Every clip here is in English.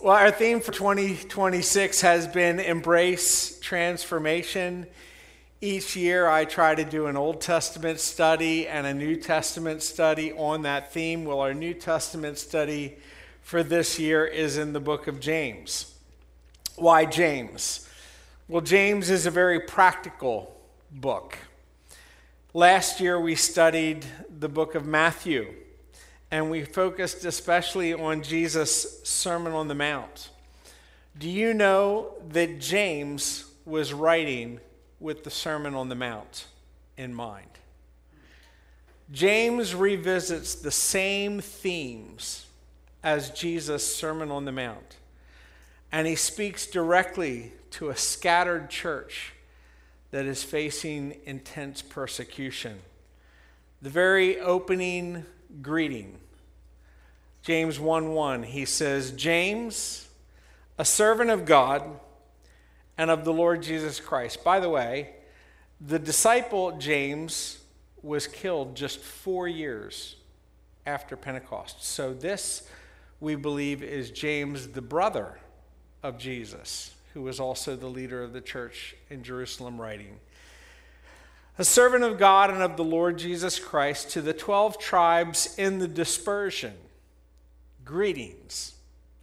Well, our theme for 2026 has been Embrace Transformation. Each year I try to do an Old Testament study and a New Testament study on that theme. Well, our New Testament study for this year is in the book of James. Why James? Well, James is a very practical book. Last year we studied the book of Matthew, and we focused especially on Jesus' Sermon on the Mount. Do you know that James was writing with the Sermon on the Mount in mind? James revisits the same themes as Jesus' Sermon on the Mount, and he speaks directly to a scattered church that is facing intense persecution. The very opening greeting, James 1:1, he says, James, a servant of God and of the Lord Jesus Christ. By the way, the disciple James was killed just 4 years after Pentecost. So this, we believe, is James, the brother of Jesus, who was also the leader of the church in Jerusalem, writing. A servant of God and of the Lord Jesus Christ, to the 12 tribes in the dispersion, greetings.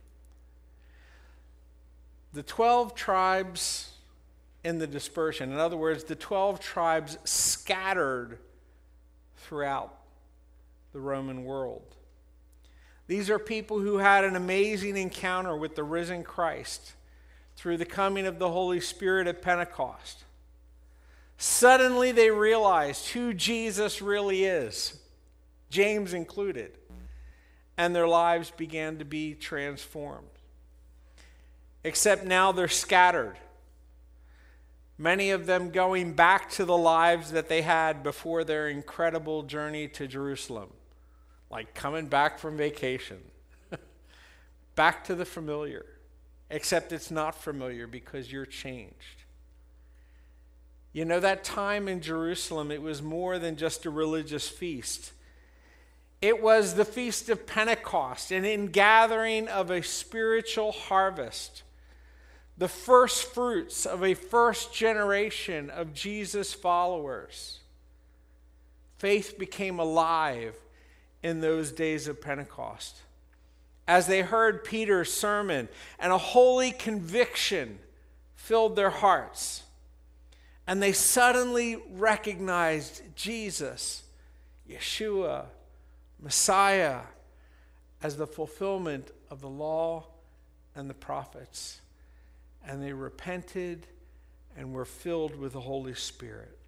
The 12 tribes in the dispersion, in other words, the 12 tribes scattered throughout the Roman world. These are people who had an amazing encounter with the risen Christ through the coming of the Holy Spirit at Pentecost. Suddenly they realized who Jesus really is, James included, and their lives began to be transformed. Except now they're scattered, many of them going back to the lives that they had before their incredible journey to Jerusalem, like coming back from vacation, back to the familiar, except it's not familiar because you're changed. You know, that time in Jerusalem, it was more than just a religious feast. It was the Feast of Pentecost, an ingathering of a spiritual harvest, the first fruits of a first generation of Jesus followers. Faith became alive in those days of Pentecost. As they heard Peter's sermon, and a holy conviction filled their hearts, and they suddenly recognized Jesus, Yeshua, Messiah, as the fulfillment of the law and the prophets. And they repented and were filled with the Holy Spirit.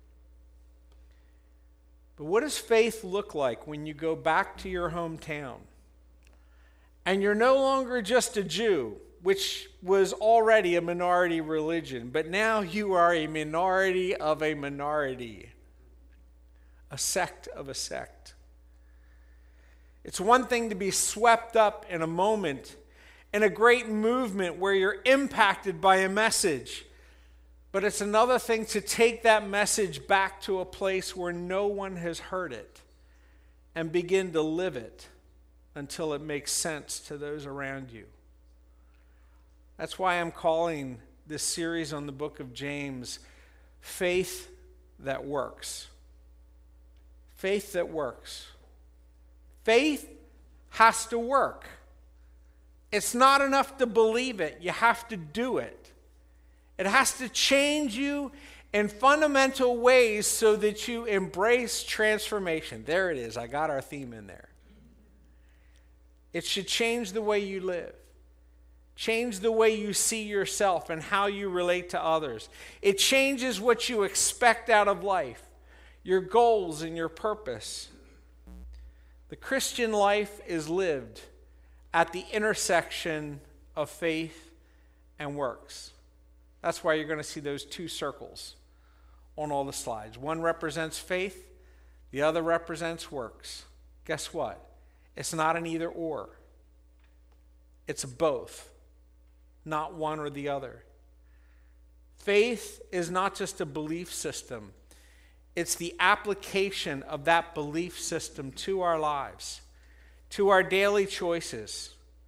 But what does faith look like when you go back to your hometown and you're no longer just a Jew, which was already a minority religion, but now you are a minority of a minority, a sect of a sect? It's one thing to be swept up in a moment, in a great movement where you're impacted by a message. But it's another thing to take that message back to a place where no one has heard it and begin to live it until it makes sense to those around you. That's why I'm calling this series on the book of James, Faith That Works. Faith that works. Faith has to work. It's not enough to believe it. You have to do it. It has to change you in fundamental ways so that you embrace transformation. There it is. I got our theme in there. It should change the way you live. Change the way you see yourself and how you relate to others. It changes what you expect out of life, your goals and your purpose. The Christian life is lived at the intersection of faith and works. That's why you're going to see those two circles on all the slides. One represents faith, the other represents works. Guess what? It's not an either or. It's both, not one or the other. Faith is not just a belief system. It's the application of that belief system to our lives, to our daily choices,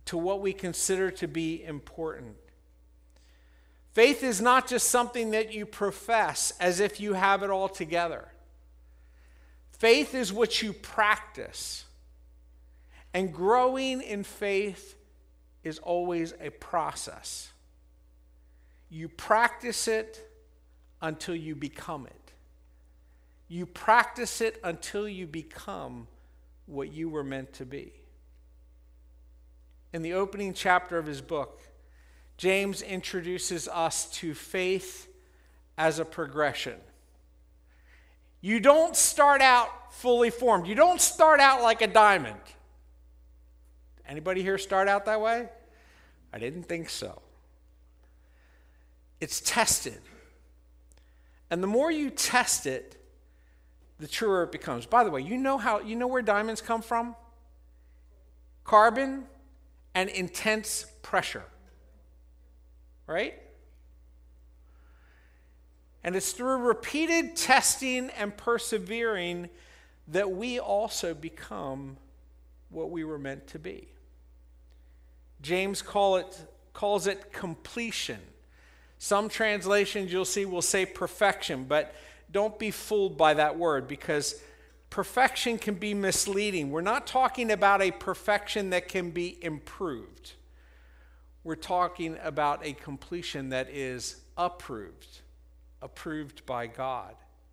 to what we consider to be important. Faith is not just something that you profess as if you have it all together. Faith is what you practice. And growing in faith is always a process. You practice it until you become it. You practice it until you become what you were meant to be. In the opening chapter of his book, James introduces us to faith as a progression. You don't start out fully formed. You don't start out like a diamond. Anybody here start out that way? I didn't think so. It's tested. And the more you test it, the truer it becomes. By the way, you know where diamonds come from? Carbon and intense pressure. Right? And it's through repeated testing and persevering that we also become what we were meant to be. James calls it completion. Some translations you'll see will say perfection, but don't be fooled by that word because perfection can be misleading. We're not talking about a perfection that can be improved. We're talking about a completion that is approved by God.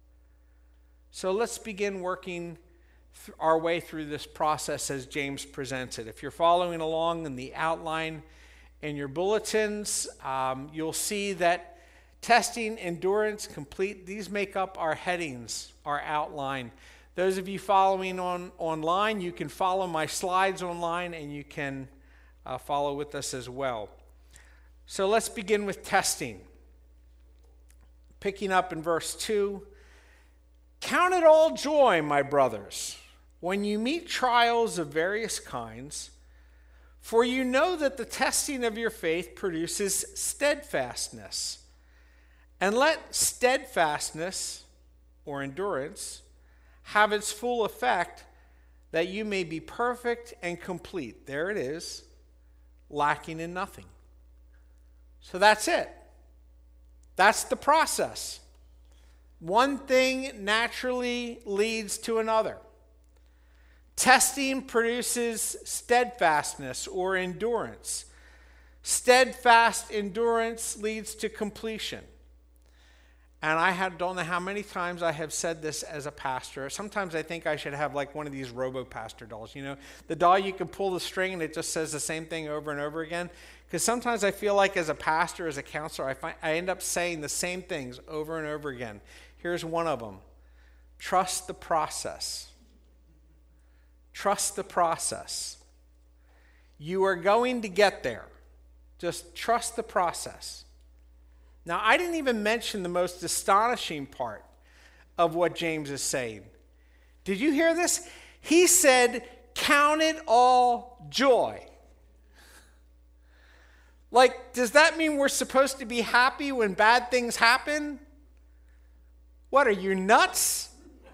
So let's begin working our way through this process as James presents it. If you're following along in the outline in your bulletins, you'll see that testing, endurance, complete, these make up our headings, our outline. Those of you following online, you can follow my slides online and you can follow with us as well. So let's begin with testing. Picking up in verse 2, count it all joy, my brothers, when you meet trials of various kinds, for you know that the testing of your faith produces steadfastness. And let steadfastness, or endurance, have its full effect, that you may be perfect and complete. There it is, lacking in nothing. So that's it. That's the process. One thing naturally leads to another. Testing produces steadfastness or endurance. Steadfast endurance leads to completion. And don't know how many times I have said this as a pastor. Sometimes I think I should have like one of these robo-pastor dolls. You know, the doll you can pull the string and it just says the same thing over and over again. Because sometimes I feel like as a pastor, as a counselor, I end up saying the same things over and over again. Here's one of them. Trust the process. Trust the process. You are going to get there. Just trust the process. Now, I didn't even mention the most astonishing part of what James is saying. Did you hear this? He said, count it all joy. Like, does that mean we're supposed to be happy when bad things happen? What, are you nuts?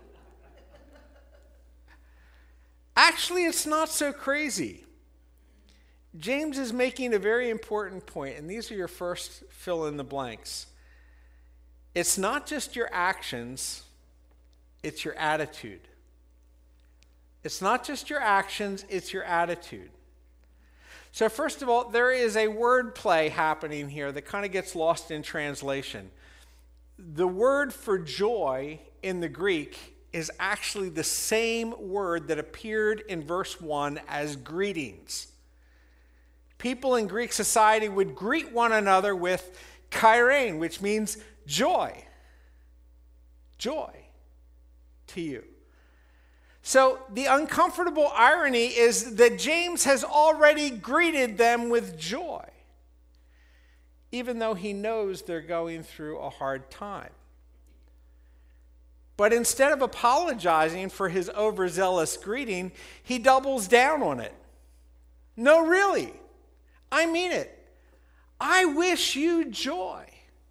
Actually, it's not so crazy. James is making a very important point, and these are your first fill in the blanks. It's not just your actions, it's your attitude. It's not just your actions, it's your attitude. So first of all, there is a word play happening here that kind of gets lost in translation. The word for joy in the Greek is actually the same word that appeared in verse 1 as greetings. People in Greek society would greet one another with chairein, which means joy. Joy to you. So the uncomfortable irony is that James has already greeted them with joy, even though he knows they're going through a hard time. But instead of apologizing for his overzealous greeting, he doubles down on it. No, really. I mean it. I wish you joy.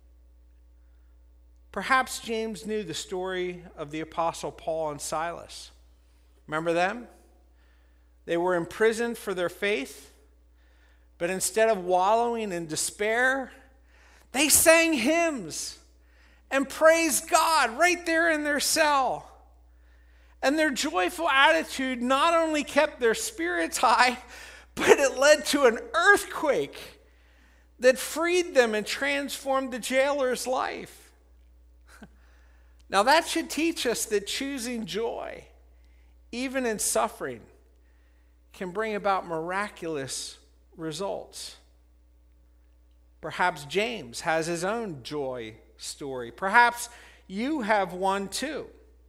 Perhaps James knew the story of the Apostle Paul and Silas. Remember them? They were imprisoned for their faith, But instead of wallowing in despair, they sang hymns and praised God right there in their cell. And their joyful attitude not only kept their spirits high, but it led to an earthquake that freed them and transformed the jailer's life. Now that should teach us that choosing joy, even in suffering, can bring about miraculous results. Perhaps James has his own joy story. Perhaps you have one too.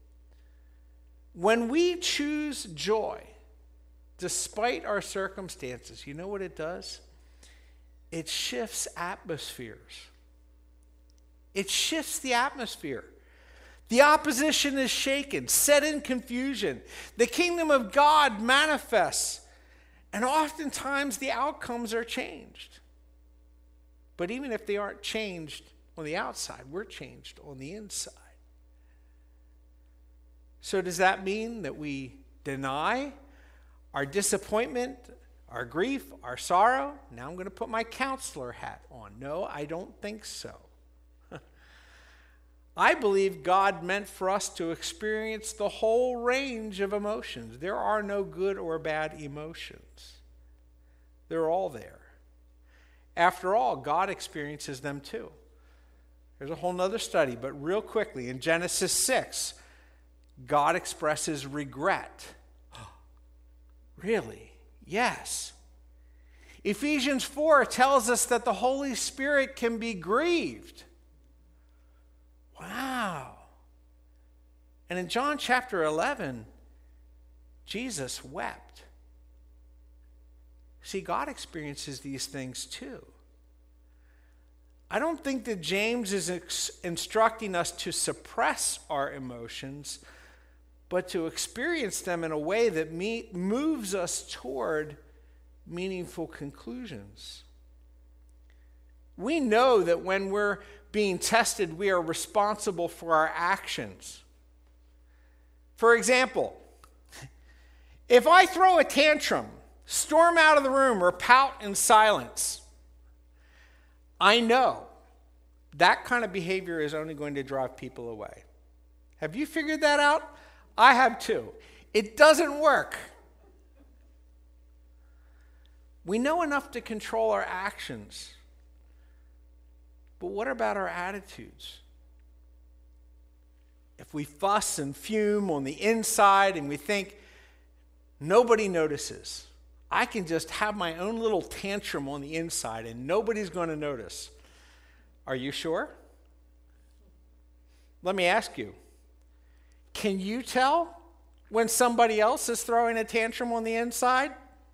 When we choose joy, despite our circumstances, you know what it does? It shifts atmospheres. It shifts the atmosphere. The opposition is shaken, set in confusion. The kingdom of God manifests, and oftentimes the outcomes are changed. But even if they aren't changed on the outside, we're changed on the inside. So does that mean that we deny our disappointment, our grief, our sorrow? Now I'm going to put my counselor hat on. No, I don't think so. I believe God meant for us to experience the whole range of emotions. There are no good or bad emotions. They're all there. After all, God experiences them too. There's a whole nother study, but real quickly, in Genesis 6, God expresses regret. Really? Yes. Ephesians 4 tells us that the Holy Spirit can be grieved. Wow. And in John chapter 11, Jesus wept. See, God experiences these things too. I don't think that James is instructing us to suppress our emotions, but to experience them in a way that moves us toward meaningful conclusions. We know that when we're being tested, we are responsible for our actions. For example, if I throw a tantrum, storm out of the room, or pout in silence, I know that kind of behavior is only going to drive people away. Have you figured that out? I have too. It doesn't work. We know enough to control our actions. But what about our attitudes? If we fuss and fume on the inside and we think nobody notices, I can just have my own little tantrum on the inside and nobody's going to notice. Are you sure? Let me ask you. Can you tell when somebody else is throwing a tantrum on the inside?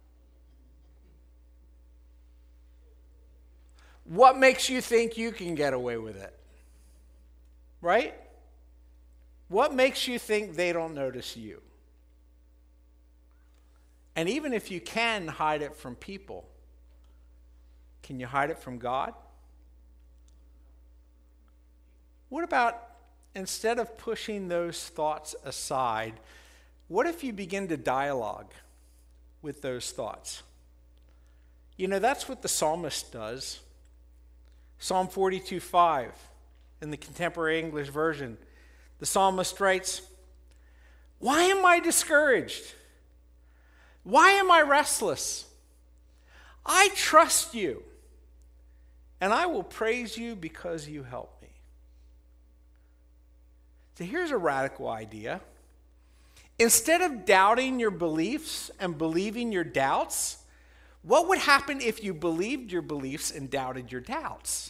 What makes you think you can get away with it? Right? What makes you think they don't notice you? And even if you can hide it from people, can you hide it from God? What about, instead of pushing those thoughts aside, what if you begin to dialogue with those thoughts? You know, that's what the psalmist does. Psalm 42:5 in the Contemporary English Version, the psalmist writes, "Why am I discouraged? Why am I restless? I trust you, and I will praise you because you help me." So here's a radical idea. Instead of doubting your beliefs and believing your doubts, what would happen if you believed your beliefs and doubted your doubts?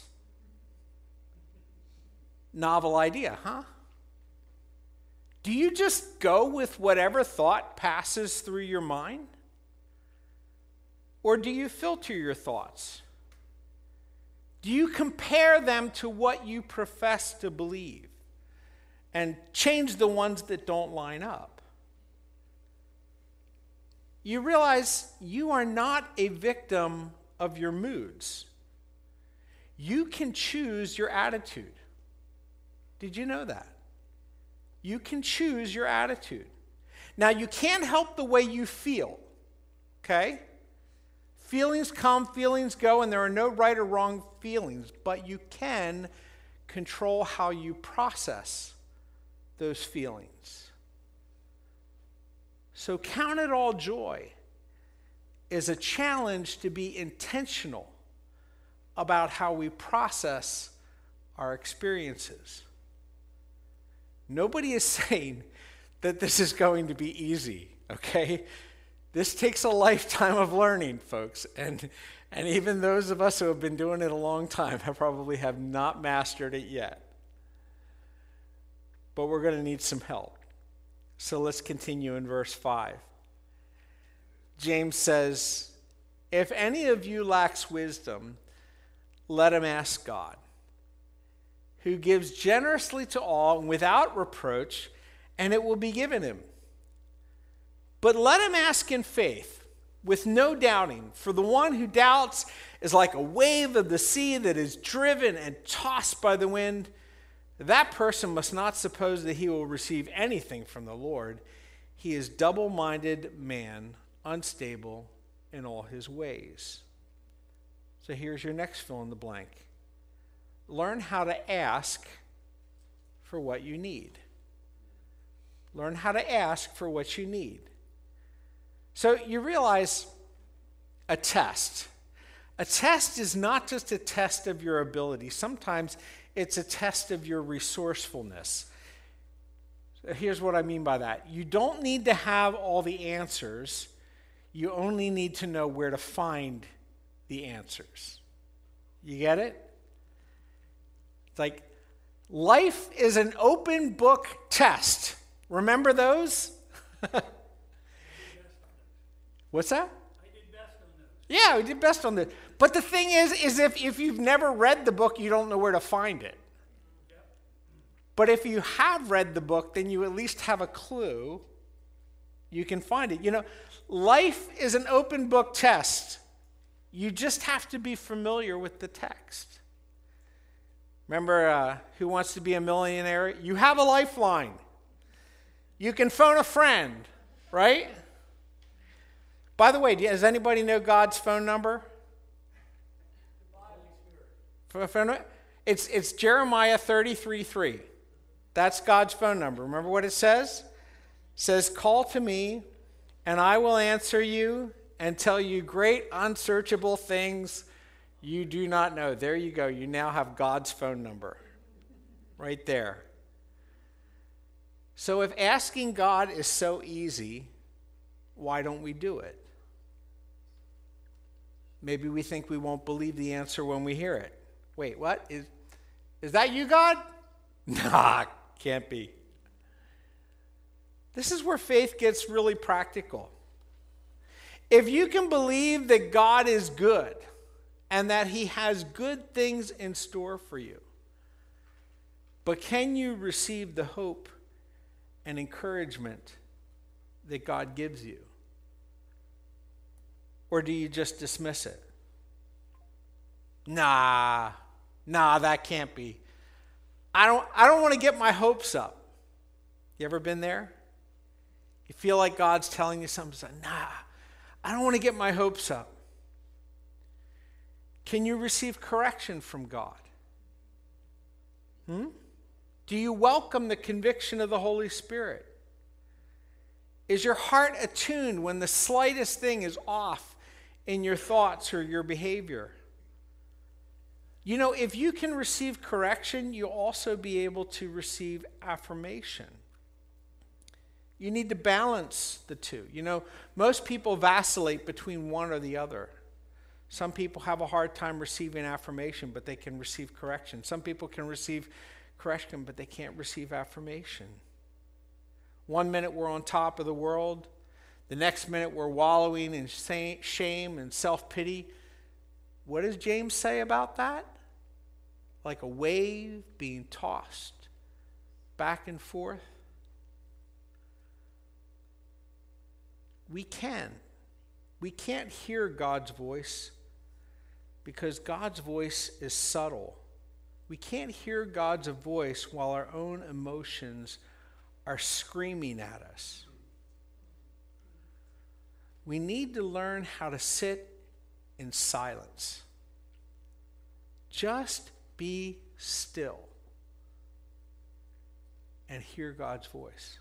Novel idea, huh? Do you just go with whatever thought passes through your mind? Or do you filter your thoughts? Do you compare them to what you profess to believe and change the ones that don't line up? You realize you are not a victim of your moods. You can choose your attitude. Did you know that? You can choose your attitude. Now, you can't help the way you feel, okay? Feelings come, feelings go, and there are no right or wrong feelings, but you can control how you process those feelings. So count it all joy is a challenge to be intentional about how we process our experiences. Nobody is saying that this is going to be easy, okay? This takes a lifetime of learning, folks, and even those of us who have been doing it a long time probably have not mastered it yet. But we're going to need some help. So let's continue in verse 5. James says, "If any of you lacks wisdom, let him ask God, who gives generously to all and without reproach, and it will be given him. But let him ask in faith, with no doubting, for the one who doubts is like a wave of the sea that is driven and tossed by the wind. That person must not suppose that he will receive anything from the Lord. He is double-minded man, unstable in all his ways." So here's your next fill in the blank. Learn how to ask for what you need. Learn how to ask for what you need. So you realize a test. A test is not just a test of your ability. Sometimes it's a test of your resourcefulness. So here's what I mean by that. You don't need to have all the answers. You only need to know where to find the answers. You get it? It's like life is an open book test. Remember those? What's that? I did best on those. Yeah, we did best on this. But the thing is if you've never read the book, you don't know where to find it. Yep. But if you have read the book, then you at least have a clue. You can find it. You know, life is an open book test. You just have to be familiar with the text. Remember Who Wants to Be a Millionaire? You have a lifeline. You can phone a friend, right? By the way, does anybody know God's phone number? It's Jeremiah 33:3. That's God's phone number. Remember what it says? It says, "Call to me, and I will answer you and tell you great unsearchable things you do not know." There you go. You now have God's phone number right there. So if asking God is so easy, why don't we do it? Maybe we think we won't believe the answer when we hear it. Wait, what? Is that you, God? Nah, can't be. This is where faith gets really practical. If you can believe that God is good and that he has good things in store for you, but can you receive the hope and encouragement that God gives you? Or do you just dismiss it? Nah, that can't be. I don't want to get my hopes up. You ever been there? You feel like God's telling you something, so, nah, I don't want to get my hopes up. Can you receive correction from God? Do you welcome the conviction of the Holy Spirit? Is your heart attuned when the slightest thing is off in your thoughts or your behavior? You know, if you can receive correction, you'll also be able to receive affirmation. You need to balance the two. You know, most people vacillate between one or the other. Some people have a hard time receiving affirmation, but they can receive correction. Some people can receive correction, but they can't receive affirmation. One minute we're on top of the world. The next minute we're wallowing in shame and self-pity. What does James say about that? Like a wave being tossed back and forth. We can't hear God's voice because God's voice is subtle. We can't hear God's voice while our own emotions are screaming at us. We need to learn how to sit in silence. Just be still and hear God's voice.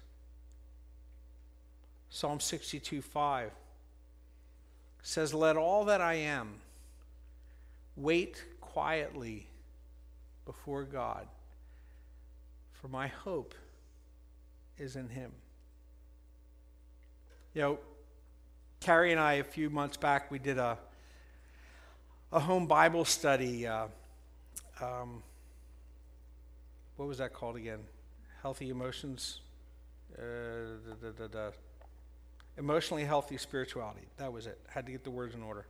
Psalm 62:5 says, "Let all that I am wait quietly before God, for my hope is in him." You know, Carrie and I, a few months back, we did a home Bible study. What was that called again? Healthy emotions? Emotionally healthy spirituality. That was it. Had to get the words in order.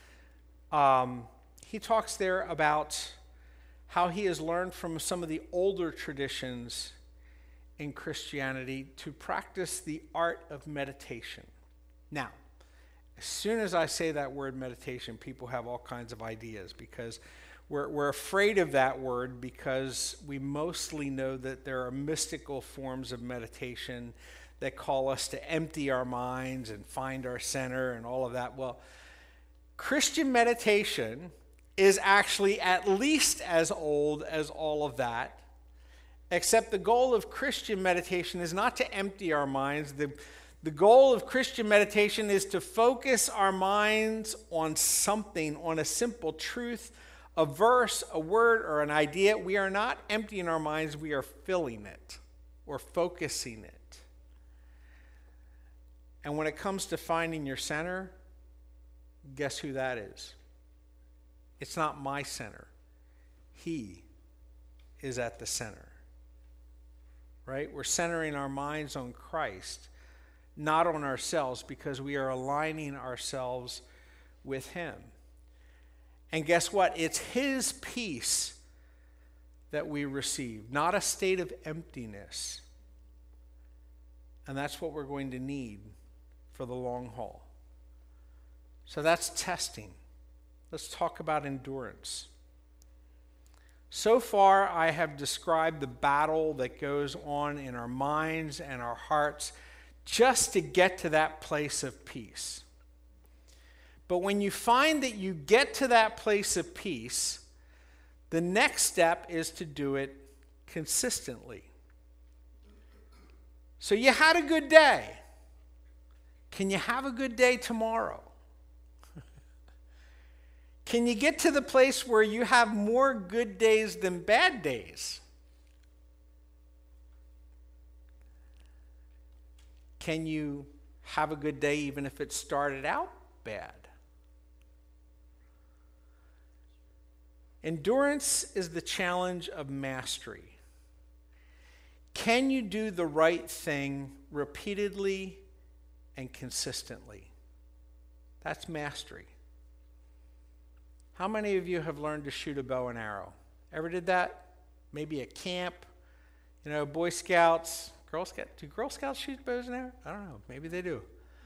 He talks there about how he has learned from some of the older traditions in Christianity to practice the art of meditation. Now, as soon as I say that word meditation, people have all kinds of ideas because we're afraid of that word because we mostly know that there are mystical forms of meditation that call us to empty our minds and find our center and all of that. Well, Christian meditation is actually at least as old as all of that, except the goal of Christian meditation is not to empty our minds. The goal of Christian meditation is to focus our minds on something, on a simple truth, a verse, a word, or an idea. We are not emptying our minds, we are filling it or focusing it. And when it comes to finding your center, guess who that is? It's not my center. He is at the center. Right? We're centering our minds on Christ, not on ourselves, because we are aligning ourselves with him. And guess what? It's his peace that we receive, not a state of emptiness. And that's what we're going to need for the long haul. So that's testing. Let's talk about endurance. So far, I have described the battle that goes on in our minds and our hearts just to get to that place of peace. But when you find that you get to that place of peace, the next step is to do it consistently. So you had a good day. Can you have a good day tomorrow? Can you get to the place where you have more good days than bad days? Can you have a good day even if it started out bad? Endurance is the challenge of mastery. Can you do the right thing repeatedly and consistently? That's mastery. How many of you have learned to shoot a bow and arrow? Ever did that? Maybe at camp, Boy Scouts, Girl Scouts. Do Girl Scouts shoot bows and arrows? I don't know. Maybe they do.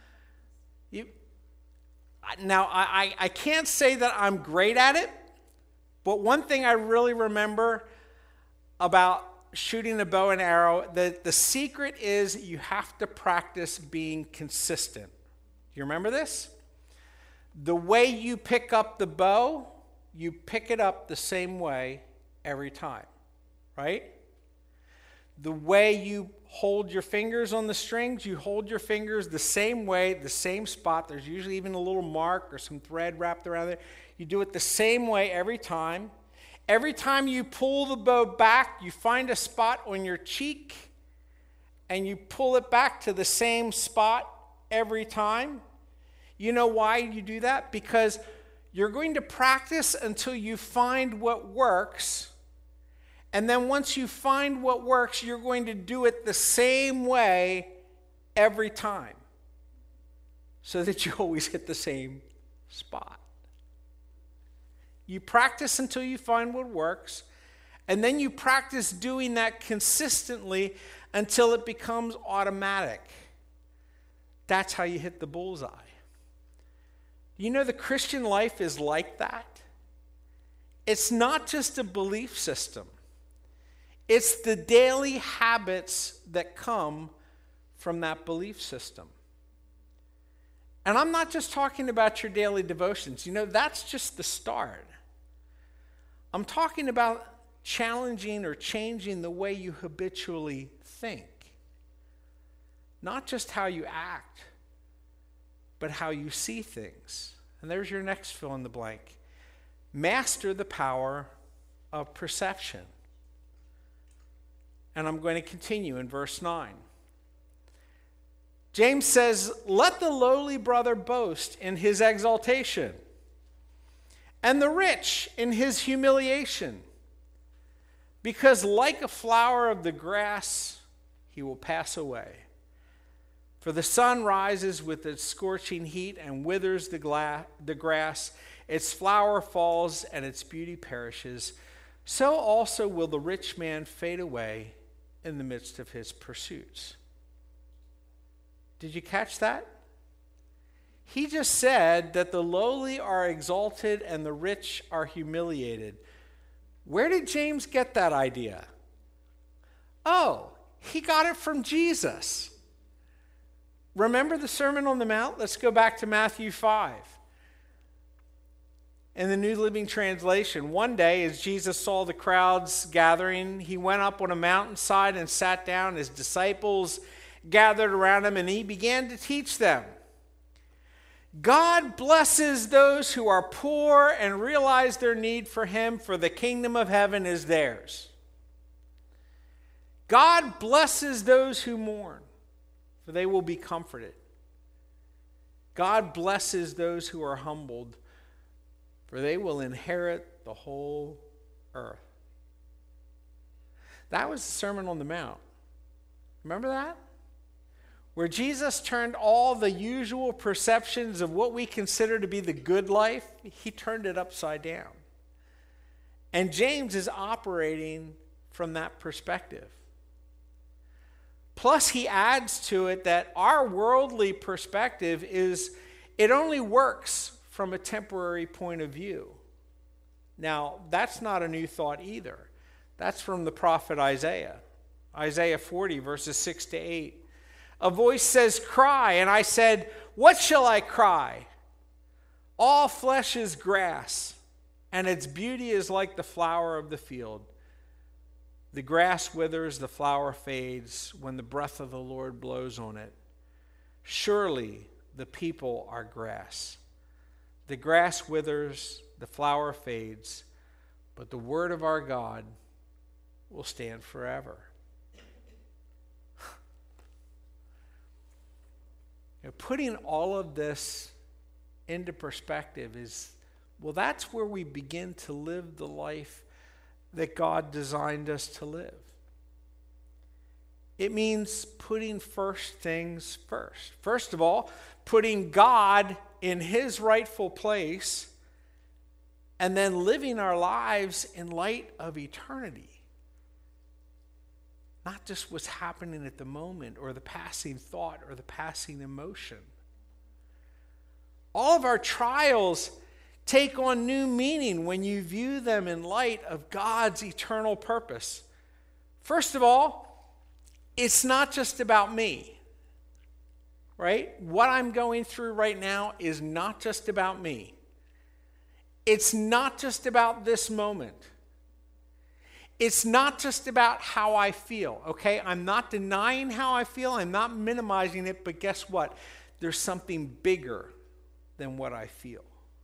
Now, I can't say that I'm great at it, but one thing I really remember about shooting a bow and arrow, that the secret is you have to practice being consistent. Do you remember this? The way you pick up the bow, you pick it up the same way every time, right? The way you hold your fingers on the strings, you hold your fingers the same way, the same spot. There's usually even a little mark or some thread wrapped around it. You do it the same way every time. Every time you pull the bow back, you find a spot on your cheek and you pull it back to the same spot every time. You know why you do that? Because you're going to practice until you find what works. And then once you find what works, you're going to do it the same way every time, so that you always hit the same spot. You practice until you find what works, and then you practice doing that consistently until it becomes automatic. That's how you hit the bullseye. The Christian life is like that. It's not just a belief system. It's the daily habits that come from that belief system. And I'm not just talking about your daily devotions. That's just the start. I'm talking about challenging or changing the way you habitually think. Not just how you act, but how you see things. And there's your next fill in the blank. Master the power of perception. And I'm going to continue in verse 9. James says, let the lowly brother boast in his exaltation, and the rich in his humiliation, because like a flower of the grass, he will pass away. For the sun rises with its scorching heat and withers the grass, its flower falls and its beauty perishes. So also will the rich man fade away in the midst of his pursuits. Did you catch that? He just said that the lowly are exalted and the rich are humiliated. Where did James get that idea? Oh, he got it from Jesus. Remember the Sermon on the Mount? Let's go back to Matthew 5. In the New Living Translation, one day as Jesus saw the crowds gathering, he went up on a mountainside and sat down. His disciples gathered around him and he began to teach them. God blesses those who are poor and realize their need for him, for the kingdom of heaven is theirs. God blesses those who mourn, for they will be comforted. God blesses those who are humbled, for they will inherit the whole earth. That was the Sermon on the Mount. Remember that? Where Jesus turned all the usual perceptions of what we consider to be the good life, he turned it upside down. And James is operating from that perspective. Plus, he adds to it that our worldly perspective it only works from a temporary point of view. Now, that's not a new thought either. That's from the prophet Isaiah. Isaiah 40, verses 6 to 8. A voice says, cry, and I said, what shall I cry? All flesh is grass, and its beauty is like the flower of the field. The grass withers, the flower fades, when the breath of the Lord blows on it. Surely the people are grass. The grass withers, the flower fades, but the word of our God will stand forever. Putting all of this into perspective that's where we begin to live the life that God designed us to live. It means putting first things first. First of all, putting God in his rightful place, and then living our lives in light of eternity. Not just what's happening at the moment or the passing thought or the passing emotion. All of our trials take on new meaning when you view them in light of God's eternal purpose. First of all, it's not just about me, right? What I'm going through right now is not just about me. It's not just about this moment. It's not just about how I feel, okay? I'm not denying how I feel. I'm not minimizing it, but guess what? There's something bigger than what I feel.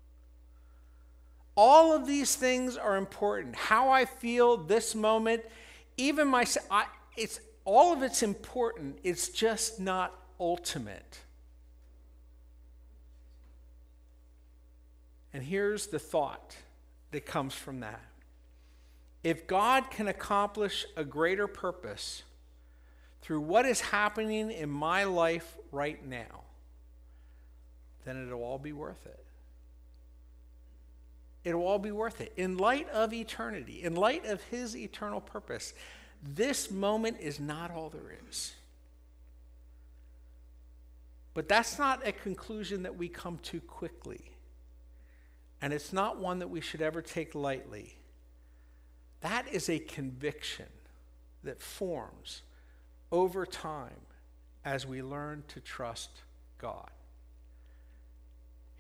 All of these things are important. How I feel this moment, even myself, all of it's important. It's just not ultimate. And here's the thought that comes from that. If God can accomplish a greater purpose through what is happening in my life right now, then it'll all be worth it. It'll all be worth it. In light of eternity, in light of his eternal purpose, this moment is not all there is. But that's not a conclusion that we come to quickly. And it's not one that we should ever take lightly. That is a conviction that forms over time as we learn to trust God.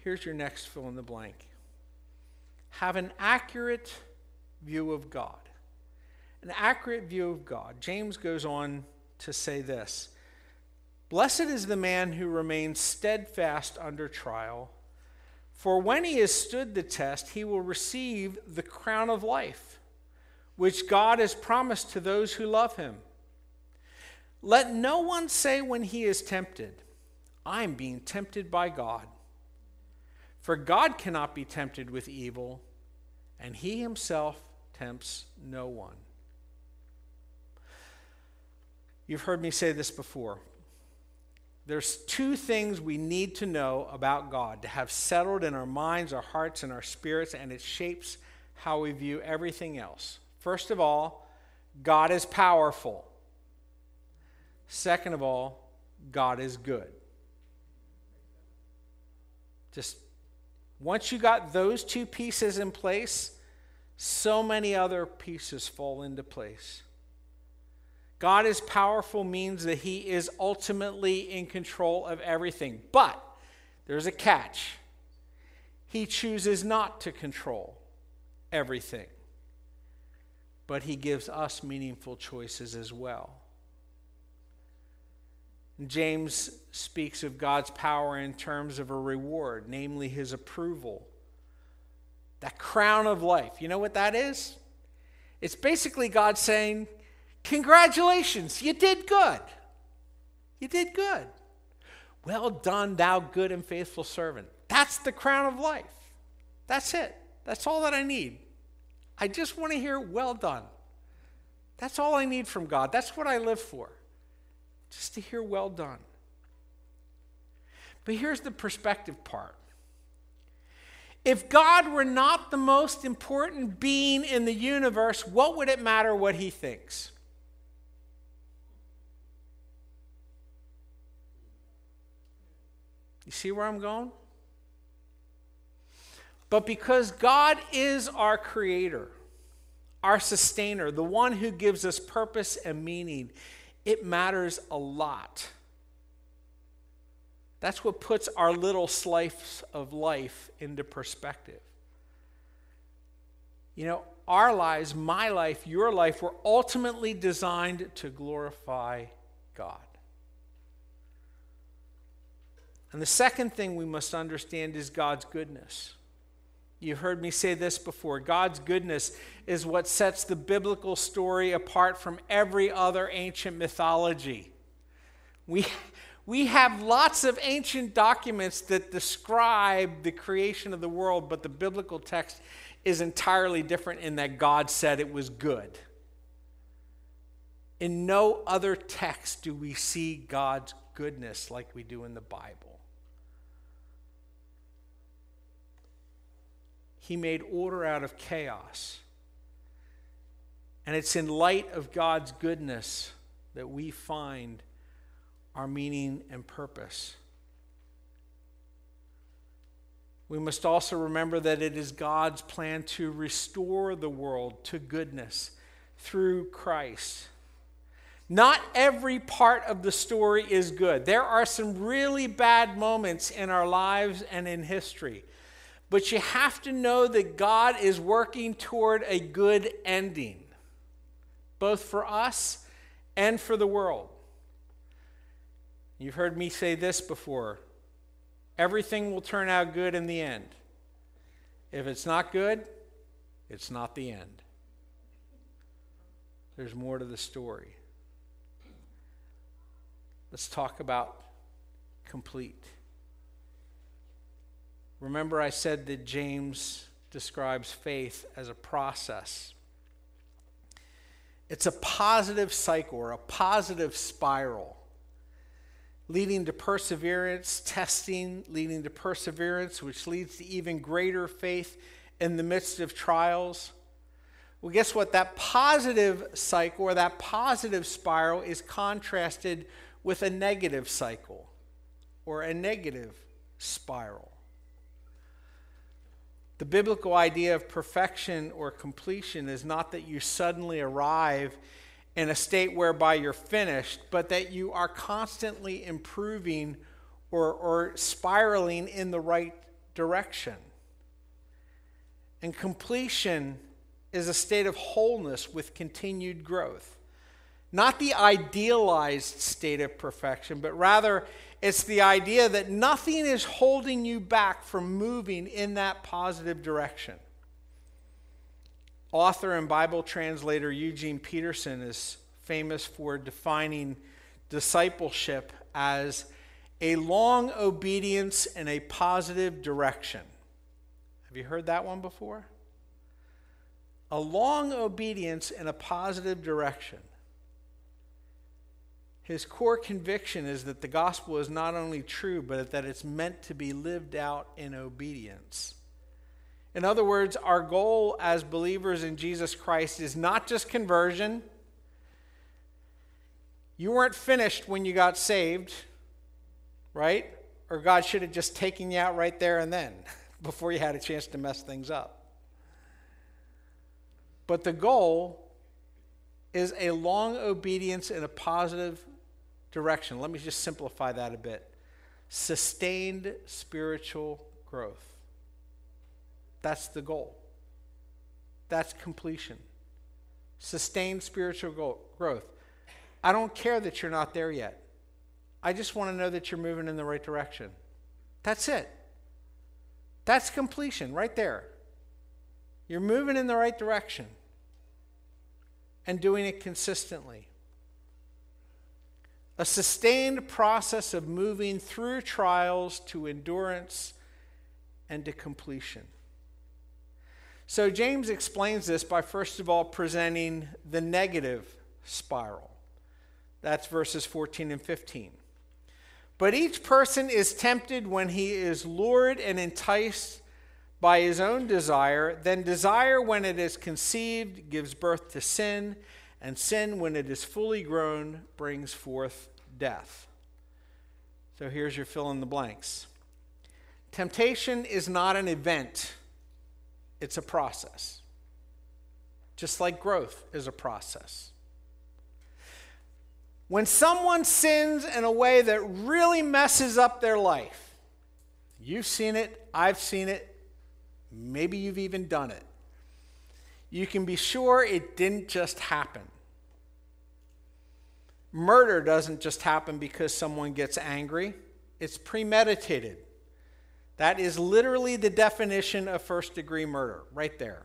Here's your next fill in the blank. Have an accurate view of God. An accurate view of God. James goes on to say this. Blessed is the man who remains steadfast under trial, for when he has stood the test, he will receive the crown of life, which God has promised to those who love him. Let no one say when he is tempted, I am being tempted by God. For God cannot be tempted with evil, and he himself tempts no one. You've heard me say this before. There's two things we need to know about God to have settled in our minds, our hearts, and our spirits, and it shapes how we view everything else. First of all, God is powerful. Second of all, God is good. Just once you got those two pieces in place, so many other pieces fall into place. God is powerful means that he is ultimately in control of everything. But there's a catch. He chooses not to control everything. But he gives us meaningful choices as well. James speaks of God's power in terms of a reward, namely his approval. That crown of life. You know what that is? It's basically God saying, congratulations, you did good. You did good. Well done, thou good and faithful servant. That's the crown of life. That's it. That's all that I need. I just want to hear, well done. That's all I need from God. That's what I live for. Just to hear, well done. But here's the perspective part. If God were not the most important being in the universe, what would it matter what he thinks? You see where I'm going? But because God is our creator, our sustainer, the one who gives us purpose and meaning, it matters a lot. That's what puts our little slice of life into perspective. You know, our lives, my life, your life, were ultimately designed to glorify God. And the second thing we must understand is God's goodness. You've heard me say this before. God's goodness is what sets the biblical story apart from every other ancient mythology. We have lots of ancient documents that describe the creation of the world, but the biblical text is entirely different in that God said it was good. In no other text do we see God's goodness like we do in the Bible. He made order out of chaos. And it's in light of God's goodness that we find our meaning and purpose. We must also remember that it is God's plan to restore the world to goodness through Christ. Not every part of the story is good. There are some really bad moments in our lives and in history. But you have to know that God is working toward a good ending, both for us and for the world. You've heard me say this before. Everything will turn out good in the end. If it's not good, it's not the end. There's more to the story. Let's talk about complete. Remember I said that James describes faith as a process. It's a positive cycle or a positive spiral, leading to perseverance, testing, leading to perseverance, which leads to even greater faith in the midst of trials. Well, guess what? That positive cycle or that positive spiral is contrasted with a negative cycle or a negative spiral. The biblical idea of perfection or completion is not that you suddenly arrive in a state whereby you're finished, but that you are constantly improving or spiraling in the right direction. And completion is a state of wholeness with continued growth. Not the idealized state of perfection, but rather it's the idea that nothing is holding you back from moving in that positive direction. Author and Bible translator Eugene Peterson is famous for defining discipleship as a long obedience in a positive direction. Have you heard that one before? A long obedience in a positive direction. His core conviction is that the gospel is not only true, but that it's meant to be lived out in obedience. In other words, our goal as believers in Jesus Christ is not just conversion. You weren't finished when you got saved, right? Or God should have just taken you out right there and then, before you had a chance to mess things up. But the goal is a long obedience in a positive direction. Let me just simplify that a bit. Sustained spiritual growth. That's the goal. That's completion. Sustained spiritual growth. I don't care that you're not there yet. I just want to know that you're moving in the right direction. That's it. That's completion right there. You're moving in the right direction and doing it consistently. A sustained process of moving through trials to endurance and to completion. So James explains this by first of all presenting the negative spiral. That's verses 14 and 15. But each person is tempted when he is lured and enticed by his own desire. Then desire, when it is conceived, gives birth to sin. And sin, when it is fully grown, brings forth death. So here's your fill in the blanks. Temptation is not an event. It's a process. Just like growth is a process. When someone sins in a way that really messes up their life, you've seen it, I've seen it, maybe you've even done it. You can be sure it didn't just happen. Murder doesn't just happen because someone gets angry. It's premeditated. That is literally the definition of first-degree murder, right there.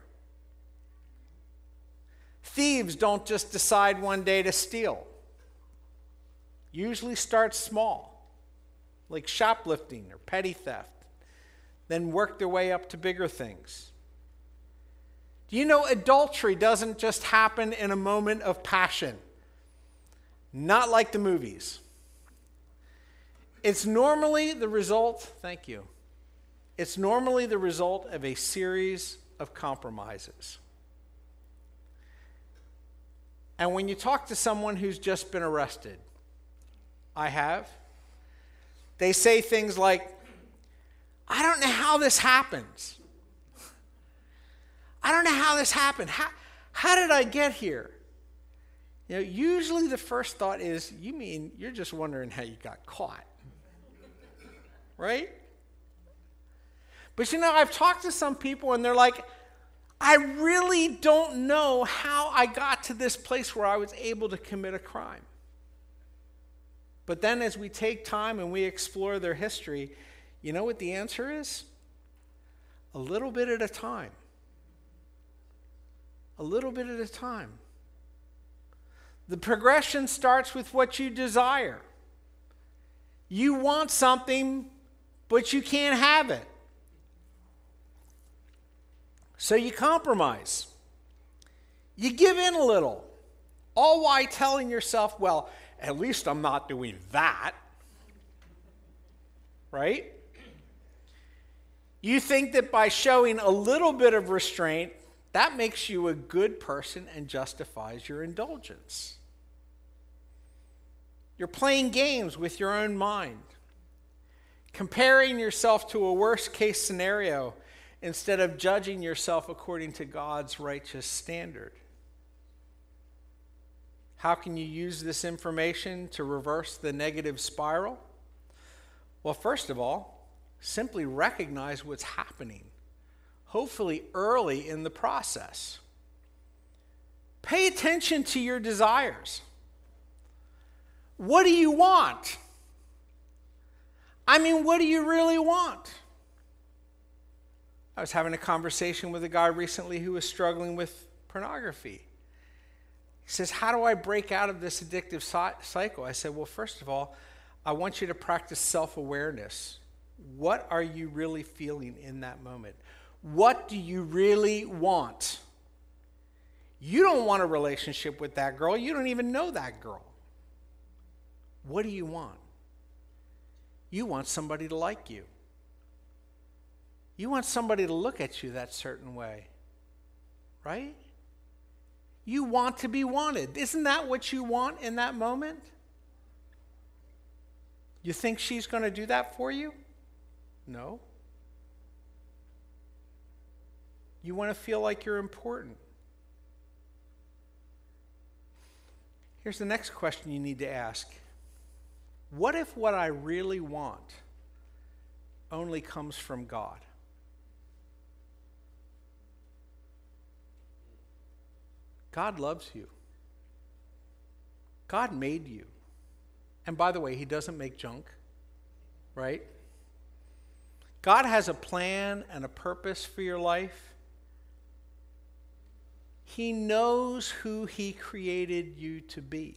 Thieves don't just decide one day to steal. Usually start small, like shoplifting or petty theft, then work their way up to bigger things. Do you know adultery doesn't just happen in a moment of passion? Not like the movies. It's normally the result, it's normally the result of a series of compromises. And when you talk to someone who's just been arrested, I have, they say things like, I don't know how this happens. I don't know how this happened. How did I get here? You know, usually the first thought is, you mean you're just wondering how you got caught. Right? But you know, I've talked to some people and they're like, I really don't know how I got to this place where I was able to commit a crime. But then as we take time and we explore their history, you know what the answer is? A little bit at a time. A little bit at a time. The progression starts with what you desire. You want something, but you can't have it. So you compromise. You give in a little. All while telling yourself, well, at least I'm not doing that. Right? You think that by showing a little bit of restraint, that makes you a good person and justifies your indulgence. You're playing games with your own mind, comparing yourself to a worst-case scenario instead of judging yourself according to God's righteous standard. How can you use this information to reverse the negative spiral? Well, first of all, Simply recognize what's happening, hopefully early in the process. Pay attention to your desires. What do you want? I mean, what do you really want? I was having a conversation with a guy recently who was struggling with pornography. He says, how do I break out of this addictive cycle? I said, well, first of all, I want you to practice self-awareness. What are you really feeling in that moment? What do you really want? You don't want a relationship with that girl. You don't even know that girl. What do you want? You want somebody to like you. You want somebody to look at you that certain way, right? You want to be wanted. Isn't that what you want in that moment? You think she's going to do that for you? No. You want to feel like you're important. Here's the next question you need to ask. What if what I really want only comes from God? God loves you. God made you. And by the way, he doesn't make junk, right? God has a plan and a purpose for your life. He knows who he created you to be.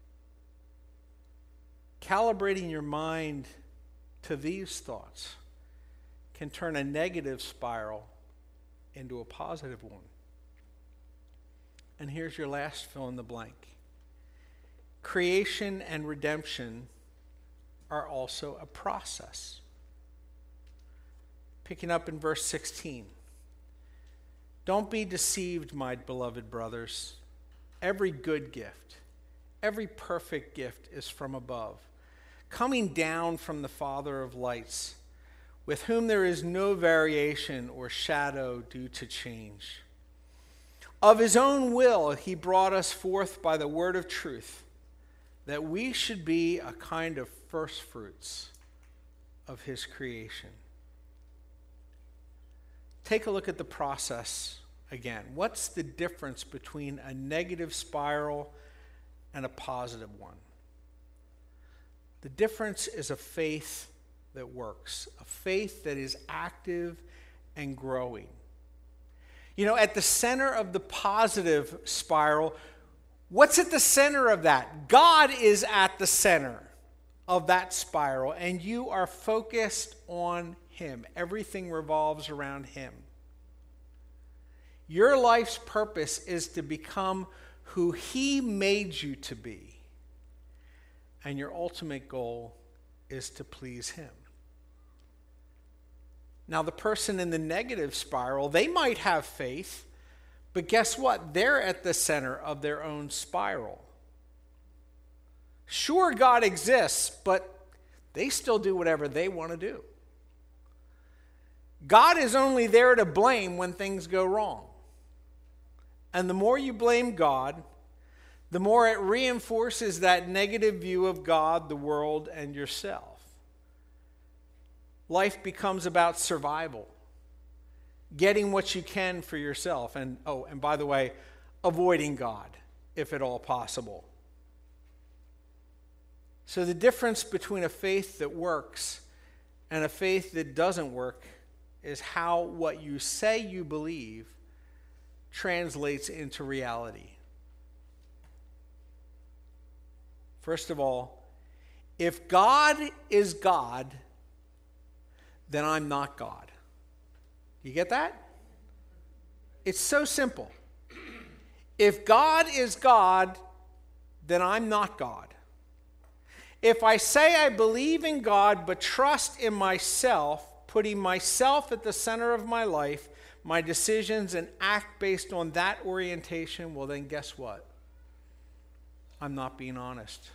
Calibrating your mind to these thoughts can turn a negative spiral into a positive one. And here's your last fill in the blank. Creation and redemption are also a process. Picking up in verse 16. Don't be deceived, my beloved brothers. Every good gift, every perfect gift is from above, coming down from the Father of lights, with whom there is no variation or shadow due to change. Of his own will, he brought us forth by the word of truth, that we should be a kind of first fruits of his creation. Take a look at the process again. What's the difference between a negative spiral and a positive one? The difference is a faith that works, a faith that is active and growing. You know, at the center of the positive spiral, what's at the center of that? God is at the center of that spiral, and you are focused on him. Everything revolves around him. Your life's purpose is to become who he made you to be, and your ultimate goal is to please him. Now, the person in the negative spiral, they might have faith, but guess what? They're at the center of their own spiral. Sure, God exists, but they still do whatever they want to do. God is only there to blame when things go wrong. And the more you blame God, the more it reinforces that negative view of God, the world, and yourself. Life becomes about survival, getting what you can for yourself, and by the way, avoiding God, if at all possible. So the difference between a faith that works and a faith that doesn't work is how what you say you believe translates into reality. First of all, if God is God, then I'm not God. You get that? It's so simple. If God is God, then I'm not God. If I say I believe in God but trust in myself, putting myself at the center of my life, my decisions, and act based on that orientation, well then guess what? I'm not being honest.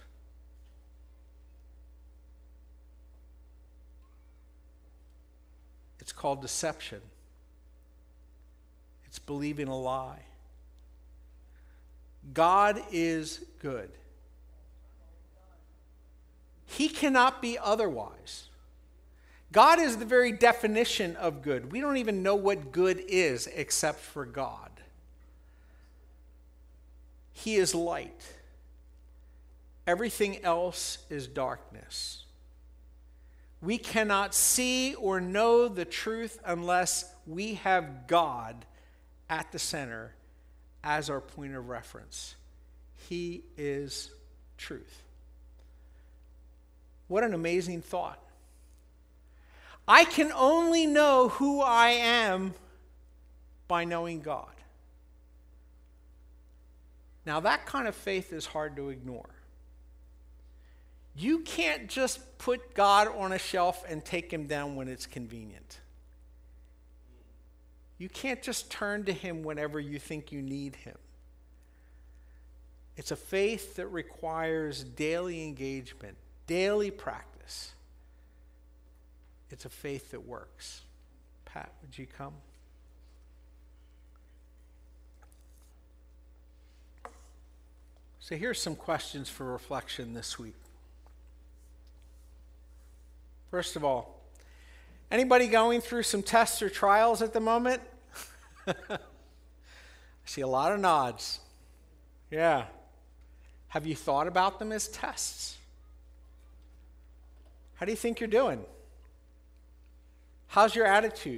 It's called deception. It's believing a lie. God is good. He cannot be otherwise. God is the very definition of good. We don't even know what good is except for God. He is light. Everything else is darkness. We cannot see or know the truth unless we have God at the center as our point of reference. He is truth. What an amazing thought. I can only know who I am by knowing God. Now, that kind of faith is hard to ignore. You can't just put God on a shelf and take him down when it's convenient. You can't just turn to him whenever you think you need him. It's a faith that requires daily engagement, daily practice. It's a faith that works. Pat, would you come? So here's some questions for reflection this week. First of all, anybody going through some tests or trials at the moment? I see a lot of nods. Yeah. Have you thought about them as tests? How do you think you're doing? How's your attitude?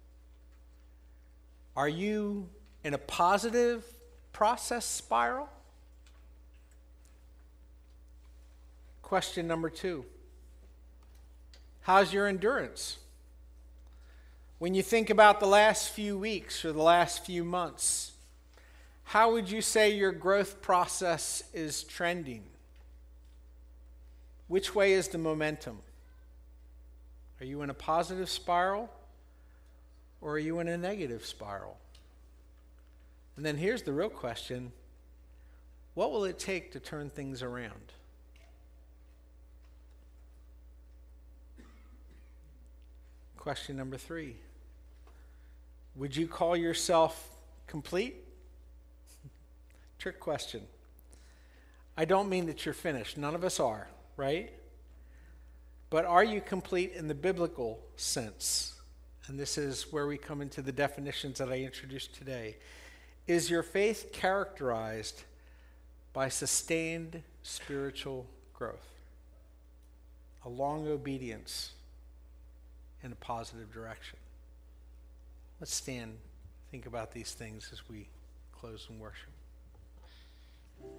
Are you in a positive process spiral? Question number 2. How's your endurance? When you think about the last few weeks or the last few months, how would you say your growth process is trending? Which way is the momentum? Are you in a positive spiral or are you in a negative spiral? And then here's the real question. What will it take to turn things around? Question number 3. Would you call yourself complete? Trick question. I don't mean that you're finished. None of us are, right? But are you complete in the biblical sense? And this is where we come into the definitions that I introduced today. Is your faith characterized by sustained spiritual growth? A long obedience in a positive direction? Let's stand, think about these things as we close in worship.